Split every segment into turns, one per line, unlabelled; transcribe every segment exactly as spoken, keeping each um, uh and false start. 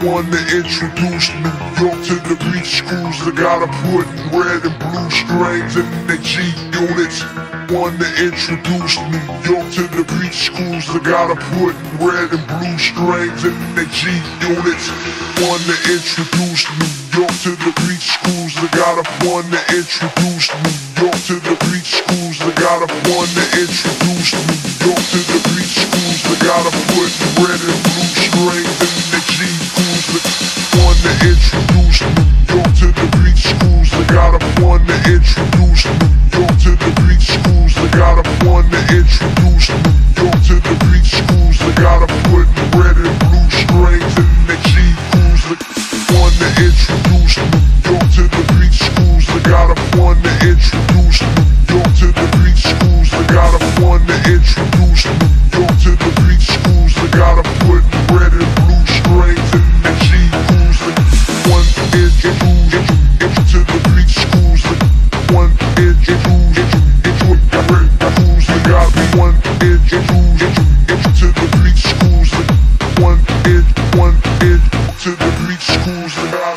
one to introduce New York to the beach schools. I gotta put red and blue strings in the G units. One to introduce New York to the beach schools. I gotta put red and blue strings in the G units. One to introduce New York to the beach schools. I gotta one to introduce New York to the beach schools. I gotta one to introduce New York to the beach schools. I gotta put red and blue strings in the G schools. One to introduce New York to the beach schools. I gotta one to introduce New York to the beach schools. I gotta one to introduce New York to the beach schools. I gotta put red and blue strings in the G schools. One to introduce New York to the beach schools. I gotta one to introduce New York to the beach schools. I gotta one to introduce New York to the beach schools. I gotta put red and blue strings in the G schools. One introduce to the beach schools. One introduce into red schools. I got one introduce to the beach schools. One in one in to the beach schools. I got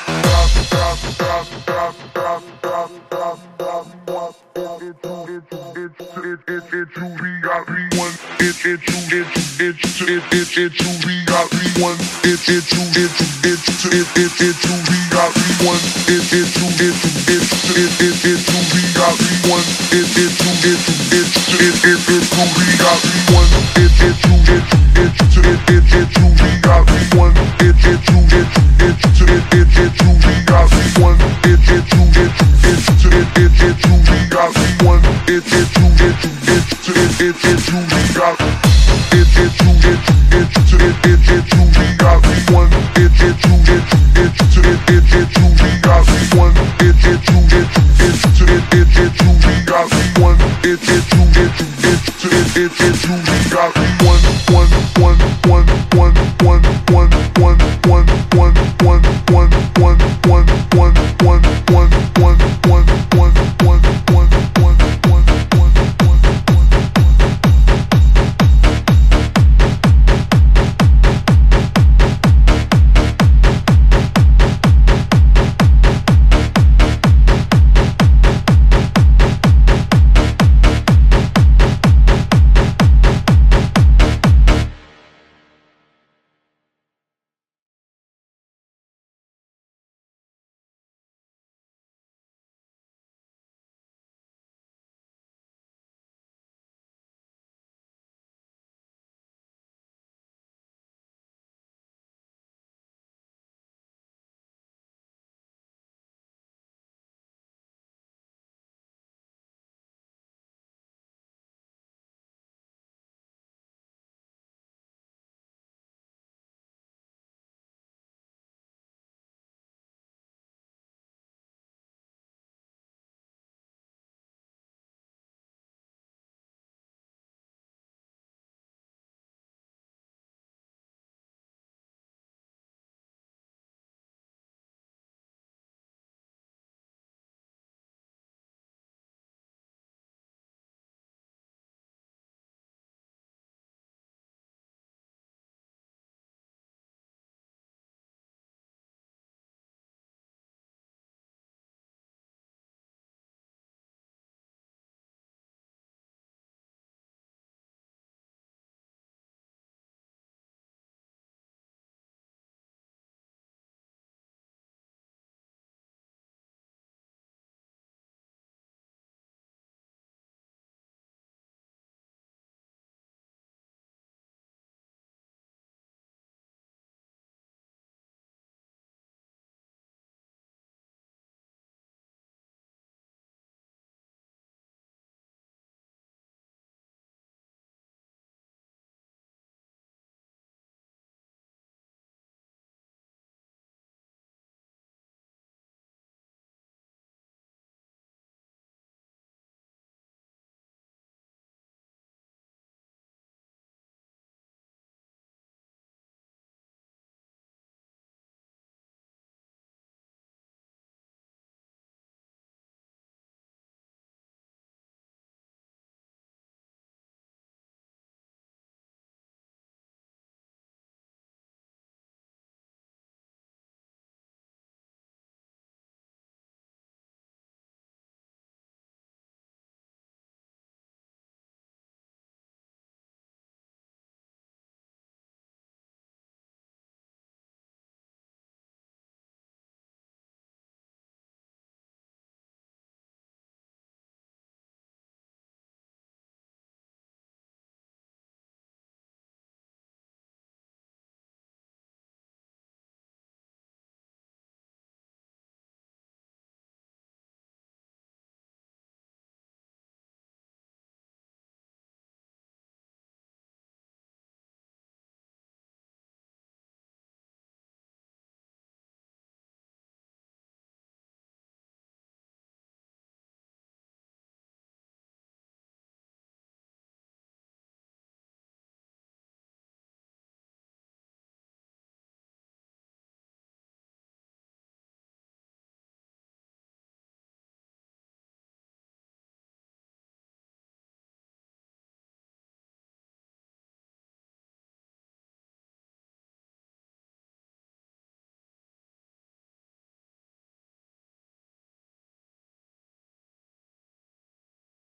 one one one one one